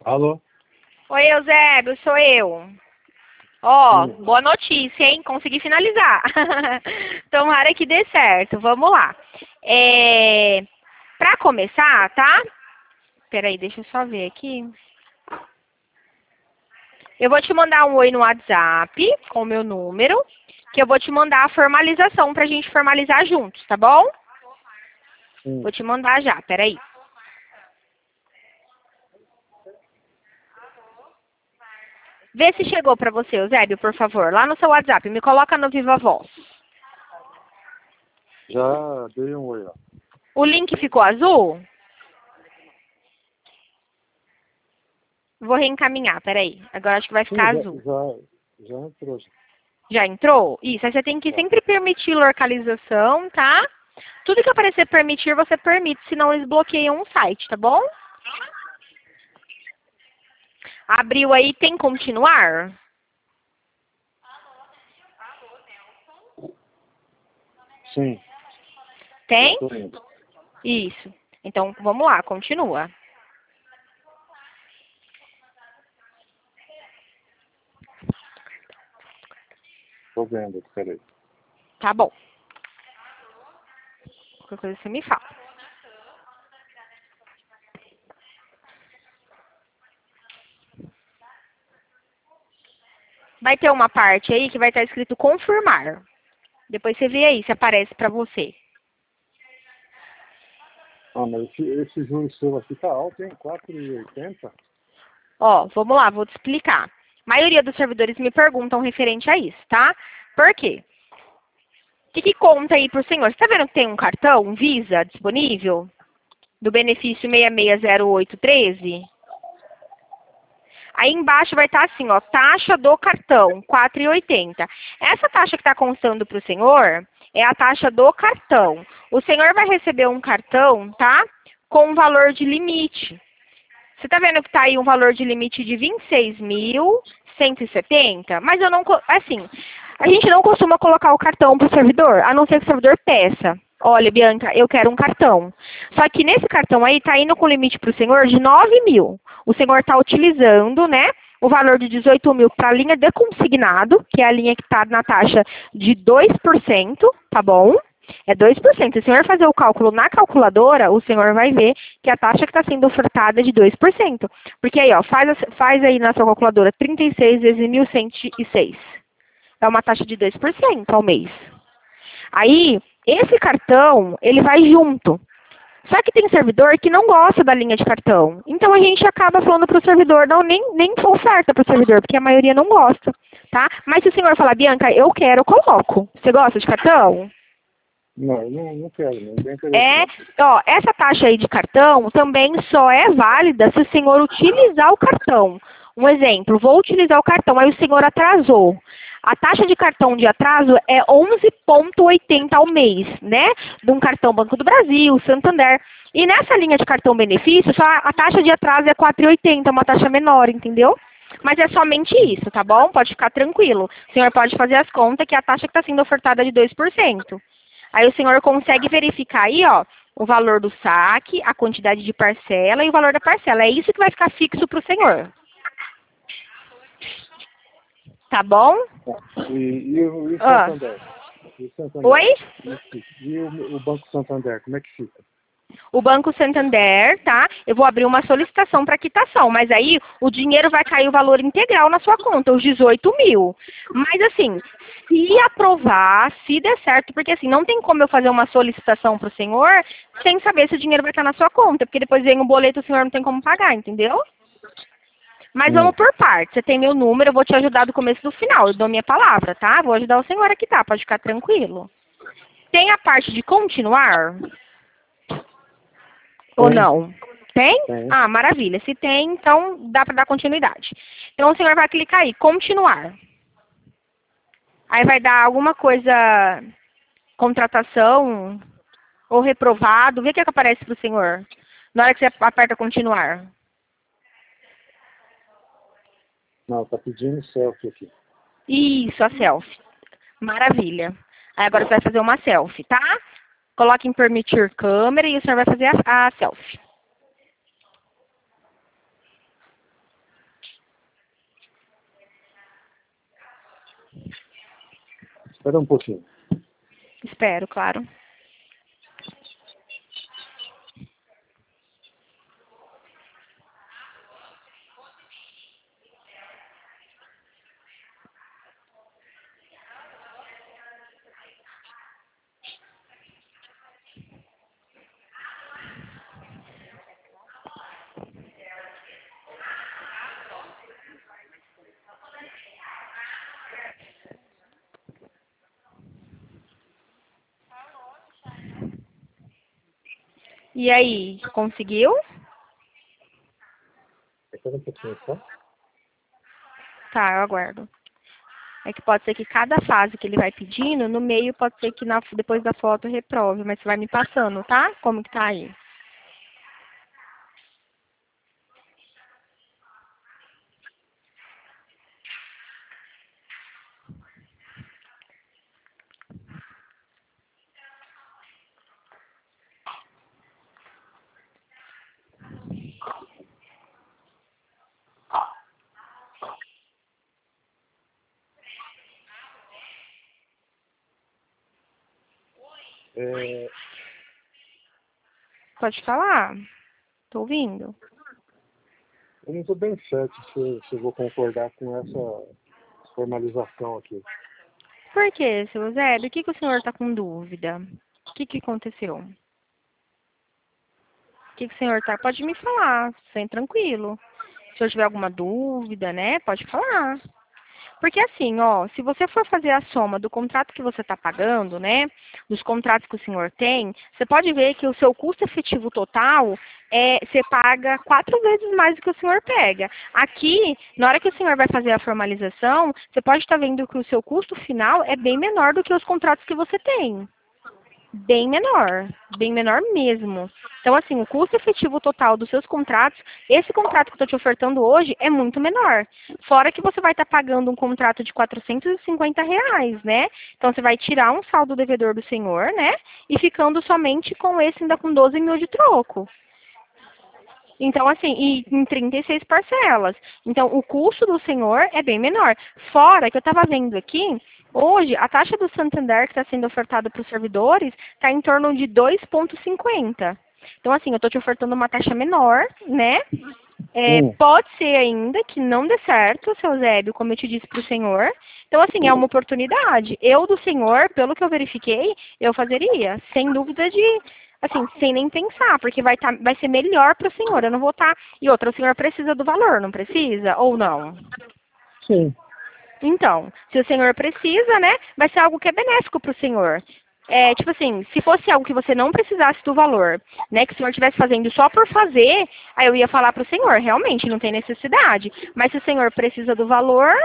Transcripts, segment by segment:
Alô? Oi, Eusébio, sou eu. Ó, Sim. boa notícia, hein? Consegui finalizar. Tomara que dê certo. Vamos lá. Pra começar, tá? Peraí, deixa eu só ver aqui. Eu vou te mandar um oi no WhatsApp com o meu número, que eu vou te mandar a formalização pra gente formalizar juntos, tá bom? Sim. Vou te mandar já, peraí. Vê se chegou pra você, Eusébio, por favor. Lá no seu WhatsApp, me coloca no Viva Voz. Já dei um oi, ó. O link ficou azul? Vou reencaminhar, peraí. Agora acho que vai Sim, ficar azul. já entrou. Já. Já entrou? Isso, aí você tem que Tá. sempre permitir localização, tá? Tudo que aparecer permitir, você permite, senão eles bloqueiam o site, tá bom? Abriu aí, tem continuar? Sim, já Tem? tô indo. Isso. Então, vamos lá, continua. Tô vendo, peraí. Tá bom. Qualquer coisa você me fala. Vai ter uma parte aí que vai estar escrito confirmar. Depois você vê aí se aparece pra você. Ah, mas esse juro seu aqui tá alto, hein? 4,80? Ó, vamos lá, vou te explicar. A maioria dos servidores me perguntam referente a isso, tá? Por quê? O que conta aí pro senhor? Você tá vendo que tem um cartão, um Visa disponível? Do benefício 660813? Aí embaixo vai estar assim, ó, taxa do cartão, 4,80. Essa taxa que está constando para o senhor é a taxa do cartão. O senhor vai receber um cartão, tá? Com um valor de limite. Você está vendo que está aí um valor de limite de 26.170? Mas eu não, assim, a gente não costuma colocar o cartão para o servidor, a não ser que o servidor peça. Olha, Bianca, eu quero um cartão. Só que nesse cartão aí está indo com limite para o senhor de 9 mil. O senhor está utilizando, né, o valor de 18 mil para a linha de consignado, que é a linha que está na taxa de 2%, tá bom? É 2%. Se o senhor fazer o cálculo na calculadora, o senhor vai ver que a taxa que está sendo ofertada é de 2%. Porque aí, ó, faz aí na sua calculadora 36 vezes 1.106. É uma taxa de 2% ao mês. Aí, esse cartão, ele vai junto. Só que tem servidor que não gosta da linha de cartão. Então a gente acaba falando para o servidor, não, nem oferta para o servidor, porque a maioria não gosta, tá? Mas se o senhor falar, Bianca, eu quero, eu coloco. Você gosta de cartão? Não, eu não quero, não tem interesse É, não. ó, essa taxa aí de cartão também só é válida se o senhor utilizar o cartão. Um exemplo, vou utilizar o cartão, aí o senhor atrasou. A taxa de cartão de atraso é 11,80 ao mês, né? De um cartão Banco do Brasil, Santander. E nessa linha de cartão benefício, só a taxa de atraso é 4,80, uma taxa menor, entendeu? Mas é somente isso, tá bom? Pode ficar tranquilo. O senhor pode fazer as contas que a taxa que está sendo ofertada é de 2%. Aí o senhor consegue verificar aí, ó, o valor do saque, a quantidade de parcela e o valor da parcela. É isso que vai ficar fixo para o senhor. Tá bom? E o Ah. Santander? E o Santander? Oi? Como é que fica? E o Banco Santander, como é que fica? O Banco Santander, tá? Eu vou abrir uma solicitação para quitação, mas aí o dinheiro vai cair o valor integral na sua conta, os 18 mil. Mas assim, se aprovar, se der certo, porque assim, não tem como eu fazer uma solicitação para o senhor sem saber se o dinheiro vai estar na sua conta, porque depois vem o boleto e o senhor não tem como pagar, entendeu? Mas vamos por partes. Você tem meu número, eu vou te ajudar do começo do final. Eu dou minha palavra, tá? Vou ajudar o senhor aqui, tá? Pode ficar tranquilo. Tem a parte de continuar? Ou Tem, não? Tem? tem. Ah, maravilha. Se tem, então dá para dar continuidade. Então o senhor vai clicar aí, continuar. Aí vai dar alguma coisa, contratação ou reprovado. Vê o que aparece para o senhor. Na hora que você aperta continuar. Não, tá pedindo selfie aqui. Isso, a selfie. Maravilha. Aí agora você vai fazer uma selfie, tá? Coloque em permitir câmera e o senhor vai fazer a selfie. Espera um pouquinho. Espero, claro. E aí, conseguiu? Espera um pouquinho, tá? Tá, eu aguardo. É que pode ser que cada fase que ele vai pedindo, no meio pode ser que depois da foto reprove, mas você vai me passando, tá? Como que tá aí? É, Pode falar. Tô ouvindo. eu não estou bem certo se eu vou concordar com essa formalização aqui. Por quê, seu Eusébio? O que o senhor tá com dúvida? O que aconteceu? O que o senhor tá... Pode me falar, sem tranquilo. Se o senhor tiver alguma dúvida, né, pode falar. Porque assim, ó, se você for fazer a soma do contrato que você está pagando, né, dos contratos que o senhor tem, você pode ver que o seu custo efetivo total você paga 4 vezes mais do que o senhor pega. Aqui, na hora que o senhor vai fazer a formalização, você pode estar vendo que o seu custo final é bem menor do que os contratos que você tem. Bem menor mesmo. Então, assim, o custo efetivo total dos seus contratos, esse contrato que eu estou te ofertando hoje é muito menor. Fora que você vai estar pagando um contrato de R$ 450, né? Então, você vai tirar um saldo devedor do senhor, né? E ficando somente com esse ainda com 12 mil de troco. Então, assim, e em 36 parcelas. Então, o custo do senhor é bem menor. Fora que eu estava vendo aqui, hoje, a taxa do Santander que está sendo ofertada para os servidores está em torno de 2,50. Então, assim, eu estou te ofertando uma taxa menor, né? Pode ser ainda que não dê certo, seu Zébio, como eu te disse para o senhor. Então, assim, é uma oportunidade. Eu, do senhor, pelo que eu verifiquei, eu fazeria. Sem dúvida de, assim, sem nem pensar, porque vai ser melhor para o senhor. Eu não vou estar... E outra, o senhor precisa do valor, não precisa? Ou não? Sim. Então, se o senhor precisa, né, vai ser algo que é benéfico para o senhor. Tipo assim, se fosse algo que você não precisasse do valor, né, que o senhor estivesse fazendo só por fazer, aí eu ia falar para o senhor, realmente não tem necessidade. Mas se o senhor precisa do valor...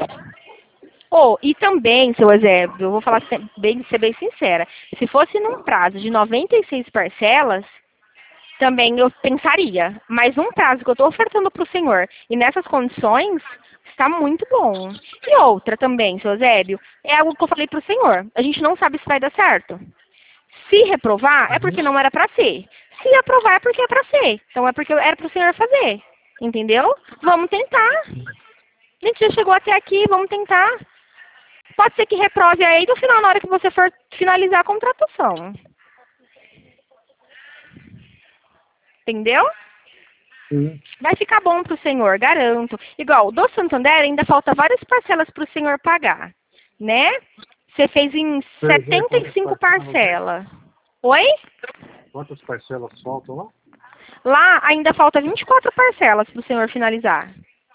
e também, seu Eusébio, eu vou falar ser bem sincera, se fosse num prazo de 96 parcelas, também eu pensaria. Mas um prazo que eu estou ofertando para o senhor e nessas condições, está muito bom. E outra também, seu Eusébio, é algo que eu falei para o senhor. A gente não sabe se vai dar certo. Se reprovar, é porque não era para ser. Se aprovar, é porque é para ser. Então é porque era para o senhor fazer. Entendeu? Vamos tentar. A gente já chegou até aqui, vamos tentar. Pode ser que reprove aí no final, na hora que você for finalizar a contratação. Entendeu? Sim. Vai ficar bom para o senhor, garanto. Igual, do Santander ainda falta várias parcelas para o senhor pagar, né? Você fez em 75 parcelas. Oi? Quantas parcelas faltam lá? Lá ainda falta 24 parcelas para o senhor finalizar.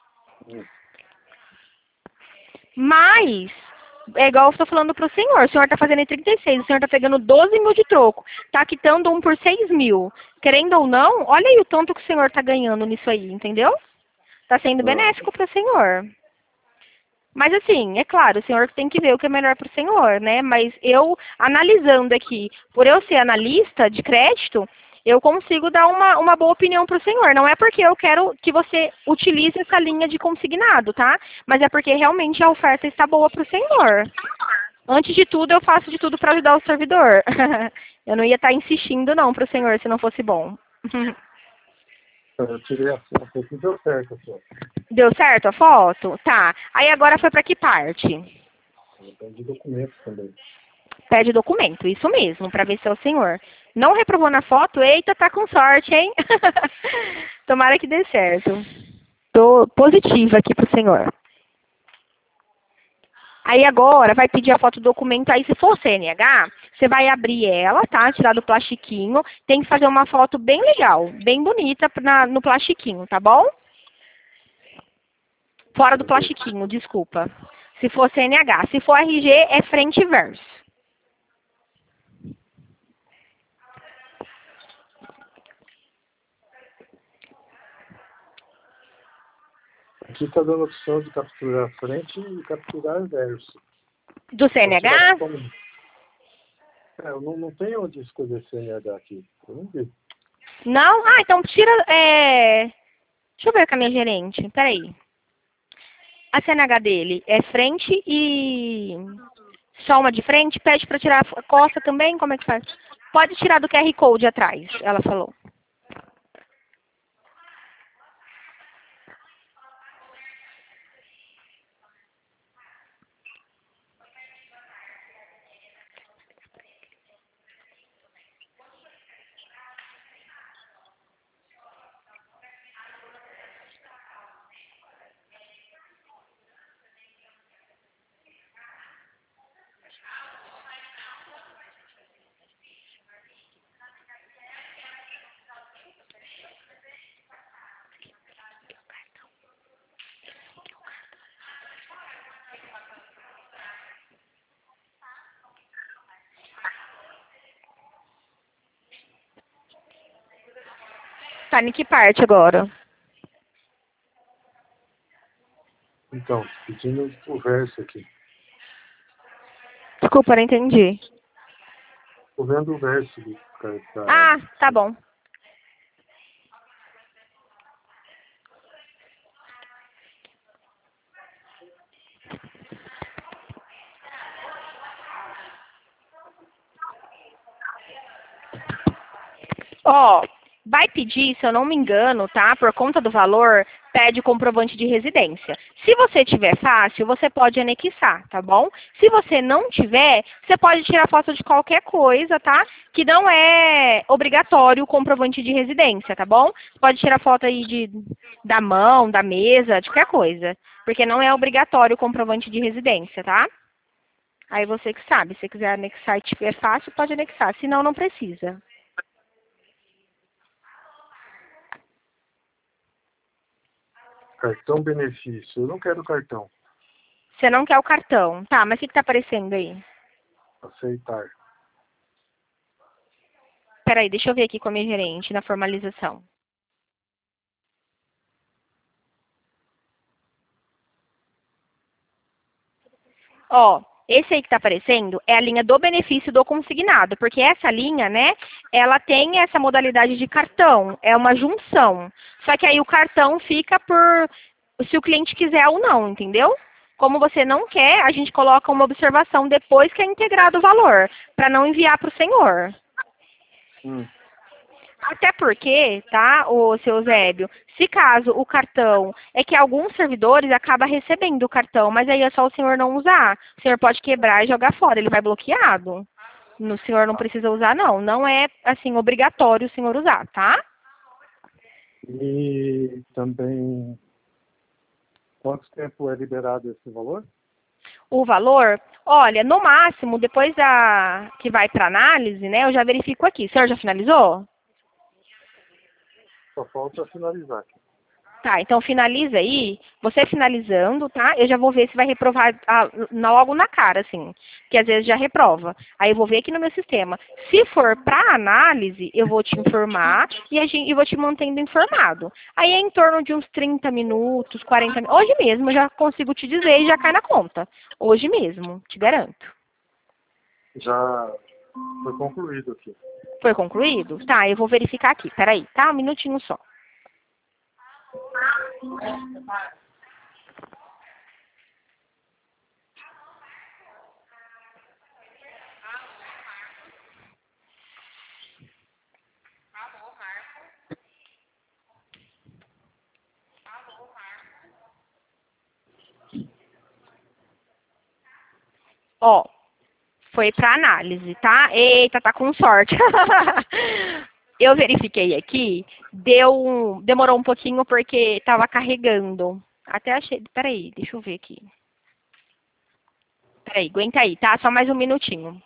Mas, é igual eu estou falando para o senhor está fazendo em 36, o senhor está pegando 12 mil de troco, está quitando um por 6 mil. Querendo ou não, olha aí o tanto que o senhor está ganhando nisso aí, entendeu? Está sendo benéfico para o senhor. Mas assim, é claro, o senhor tem que ver o que é melhor para o senhor, né? Mas eu, analisando aqui, por eu ser analista de crédito, eu consigo dar uma boa opinião para o senhor. Não é porque eu quero que você utilize essa linha de consignado, tá? Mas é porque realmente a oferta está boa para o senhor. Antes de tudo, eu faço de tudo para ajudar o servidor. Eu não ia estar insistindo não para o senhor se não fosse bom. Eu tirei a foto aqui, deu certo a foto. Deu certo a foto? Tá. Aí agora foi para que parte? Pede documentos também. Pede documento, isso mesmo, para ver se é o senhor. Não reprovou na foto? Eita, tá com sorte, hein? Tomara que dê certo. Tô positiva aqui pro senhor. Aí agora vai pedir a foto do documento, aí se for CNH, você vai abrir ela, tá? Tirar do plastiquinho. Tem que fazer uma foto bem legal, bem bonita no plastiquinho, tá bom? Fora do plastiquinho, desculpa. Se for CNH. Se for RG, é frente e verso. Aqui está dando a opção de capturar a frente e capturar verso. Do CNH? Eu não tenho onde escolher CNH aqui. Eu não vi. Não? Ah, então tira... Deixa eu ver com a minha gerente. Peraí. A CNH dele é frente e... Só uma de frente? Pede para tirar a costa também? Como é que faz? Pode tirar do QR Code atrás, ela falou. Tá em que parte agora? Então, pedindo o verso aqui. Desculpa, não entendi. Estou vendo o verso do cartão. Ah, tá bom. Ó, vai pedir, se eu não me engano, tá? Por conta do valor, pede comprovante de residência. Se você tiver fácil, você pode anexar, tá bom? Se você não tiver, você pode tirar foto de qualquer coisa, tá? Que não é obrigatório o comprovante de residência, tá bom? Pode tirar foto aí da mão, da mesa, de qualquer coisa. Porque não é obrigatório o comprovante de residência, tá? Aí você que sabe, se quiser anexar e tiver fácil, pode anexar. Se não, não precisa. Cartão benefício. Eu não quero cartão. Você não quer o cartão. Tá, mas o que está aparecendo aí? Aceitar. Peraí, deixa eu ver aqui com a minha gerente na formalização. Ó, esse aí que está aparecendo é a linha do benefício do consignado, porque essa linha, né, ela tem essa modalidade de cartão, é uma junção. Só que aí o cartão fica por se o cliente quiser ou não, entendeu? Como você não quer, a gente coloca uma observação depois que é integrado o valor, para não enviar para o senhor. Até porque, tá, o seu Zébio, se caso o cartão, é que alguns servidores acabam recebendo o cartão, mas aí é só o senhor não usar. O senhor pode quebrar e jogar fora, ele vai bloqueado. O senhor não precisa usar, não. Não é, assim, obrigatório o senhor usar, tá? E também, quanto tempo é liberado esse valor? O valor, olha, no máximo, depois que vai para análise, né, eu já verifico aqui. O senhor já finalizou? Só falta finalizar aqui. Tá, então finaliza aí. Você finalizando, tá? Eu já vou ver se vai reprovar logo na cara, assim. Que às vezes já reprova. Aí eu vou ver aqui no meu sistema. Se for para análise, eu vou te informar e vou te mantendo informado. Aí é em torno de uns 30 minutos, 40 minutos. Hoje mesmo eu já consigo te dizer e já cai na conta. Hoje mesmo, te garanto. Já foi concluído aqui. Foi concluído? Tá, eu vou verificar aqui. Peraí, tá? Um minutinho só. Ó, foi para análise, tá? Eita, tá com sorte. Eu verifiquei aqui, demorou um pouquinho porque estava carregando. Até achei, peraí, deixa eu ver aqui. Peraí, aguenta aí, tá? Só mais um minutinho.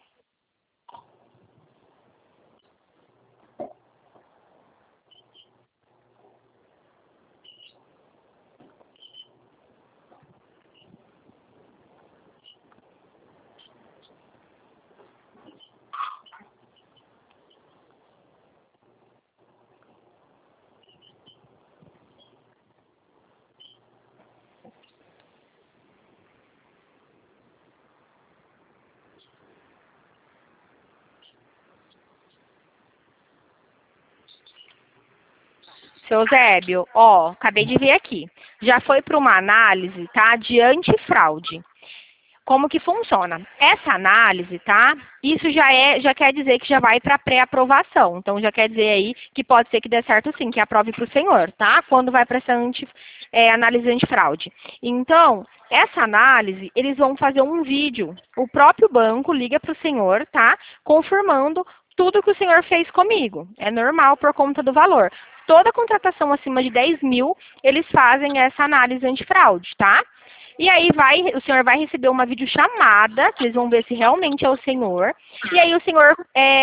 Seu Zébio, ó, acabei de ver aqui. Já foi para uma análise, tá? De antifraude. Como que funciona? Essa análise, tá? Isso já quer dizer que já vai para pré-aprovação. Então, já quer dizer aí que pode ser que dê certo sim, que aprove para o senhor, tá? Quando vai para essa análise antifraude. Então, essa análise, eles vão fazer um vídeo. O próprio banco liga para o senhor, tá? Confirmando tudo que o senhor fez comigo. É normal por conta do valor. Toda contratação acima de 10 mil, eles fazem essa análise antifraude, tá? E aí o senhor vai receber uma videochamada, que eles vão ver se realmente é o senhor. E aí o senhor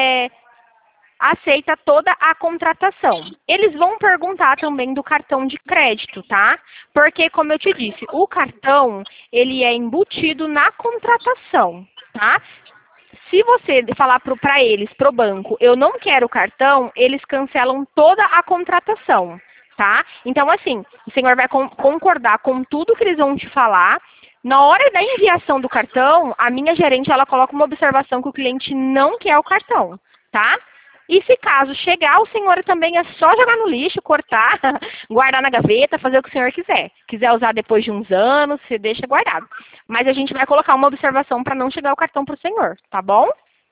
aceita toda a contratação. Eles vão perguntar também do cartão de crédito, tá? Porque, como eu te disse, o cartão, ele é embutido na contratação, tá? Se você falar para eles, pro banco, eu não quero cartão, eles cancelam toda a contratação, tá? Então, assim, o senhor vai concordar com tudo que eles vão te falar. Na hora da enviação do cartão, a minha gerente, ela coloca uma observação que o cliente não quer o cartão, tá? E se caso chegar, o senhor também é só jogar no lixo, cortar, guardar na gaveta, fazer o que o senhor quiser. Quiser usar depois de uns anos, você deixa guardado. Mas a gente vai colocar uma observação para não chegar o cartão para o senhor, tá bom?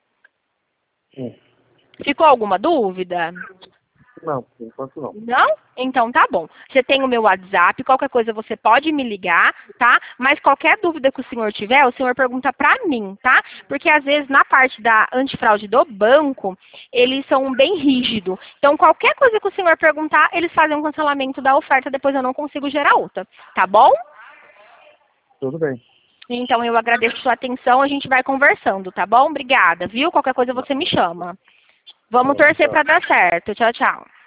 Sim. Ficou alguma dúvida? Não, por enquanto não. Não? Então tá bom. Você tem o meu WhatsApp, qualquer coisa você pode me ligar, tá? Mas qualquer dúvida que o senhor tiver, o senhor pergunta pra mim, tá? Porque às vezes na parte da antifraude do banco, eles são bem rígidos. Então qualquer coisa que o senhor perguntar, eles fazem um cancelamento da oferta, depois eu não consigo gerar outra, tá bom? Tudo bem. Então eu agradeço a sua atenção, a gente vai conversando, tá bom? Obrigada, viu? Qualquer coisa você me chama. Vamos torcer Tchau. pra dar certo. Tchau, tchau.